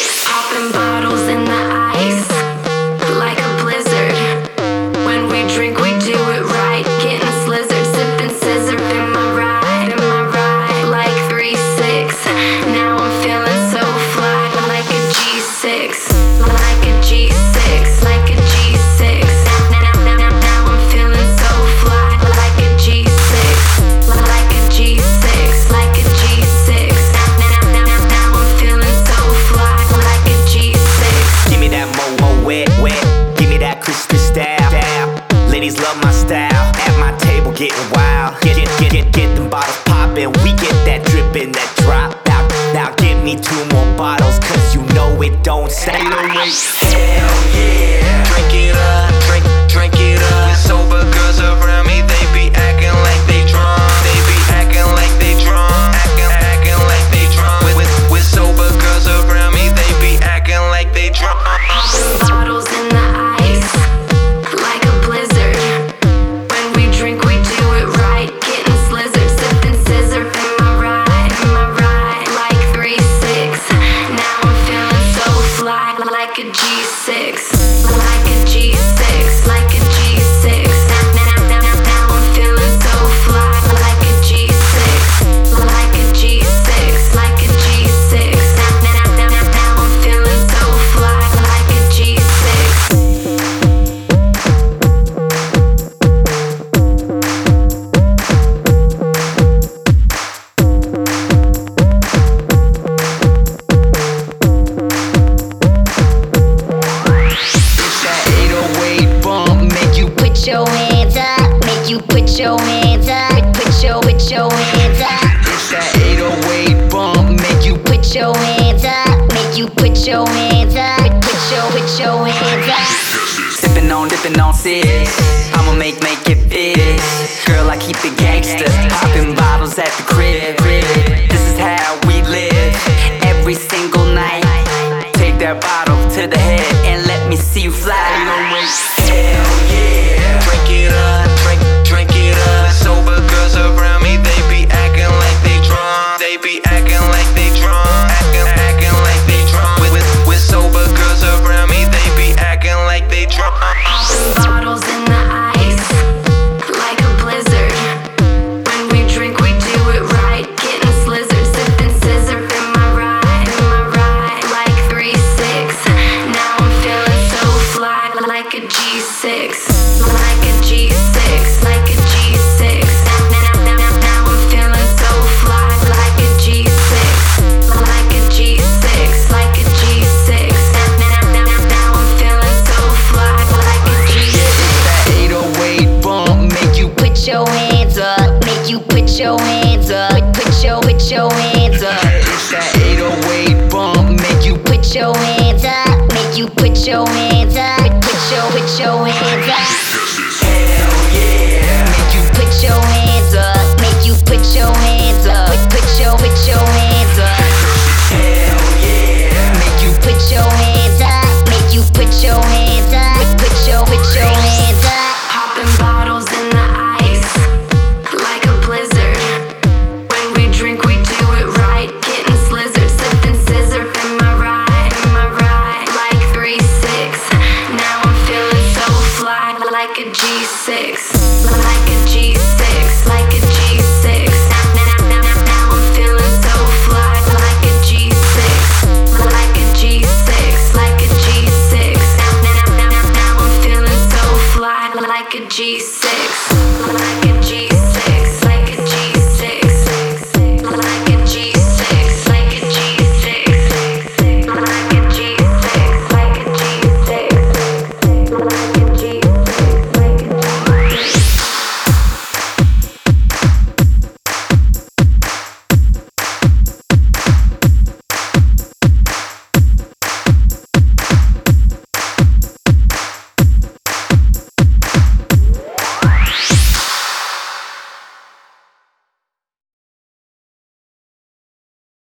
Popping bottles in the ice like a blizzard. When we drink, we do it right. Getting slizzard, sipping scissor in my ride, like 3-6. Now I'm feeling so fly, like a G6, like a G6, like a G6. Now I'm feeling so fly, like a G6, like a G6, like a G6. Now I'm feeling so fly, like a G6. Give me that mo wet. Give me that crispy style. Ladies love my style. At my table getting wild. Get them bottles poppin'. We get that drippin', that drop out. Now get me 2 more bottles, cause you know it don't stop. Hell yeah. Drink it up, drink it up. With sober girls around me, they be acting like they drunk. They be acting like they drunk. Acting like they drunk. With sober girls around me, they be acting like they drunk. Bottles in the ice like a blizzard. When we drink, we do it right. Getting slizzard, sipping scissor in my ride, like 3-6. Now I'm feeling so fly, like a G6, like a G6, like a G6. Now I'm feeling so fly, like a G6, like a G6, like a G6. Now I'm feeling so fly, like a G6. It's that 808 bump, make you Put your hands up, make you put your hands up, put your hands up. It's that 808 bump, make you Put your hands up, make you put your hands up, put your hands up. Sippin' on, dippin' on 6. I'ma make it fit. Girl, I keep it gangsta. Poppin' bottles at the crib. This is how we live every single night. Take that bottle to the head and let me see you fly. Hell yeah. Drink it up, drink it up. With sober girls around me, they be acting like they drunk. They be acting like they drunk. Acting like they drunk. With sober girls around me, they be acting like they drunk. Bottles in the ice like a blizzard. When we drink, we do it right. Getting slizzard, sipping scissor in my ride, like 3-6. Now I'm feeling so fly, like a G6, like a G6, like a G6. Now I'm feeling so fly, like a G6, like a G6, like a G6. Now I'm feeling so fly, like a G6. That 808 bump, make you Put your hands up, make you put your hands up, put your hands up. It's that 808 bump, make you Put your hands up, make you put your hands up, put your hands up.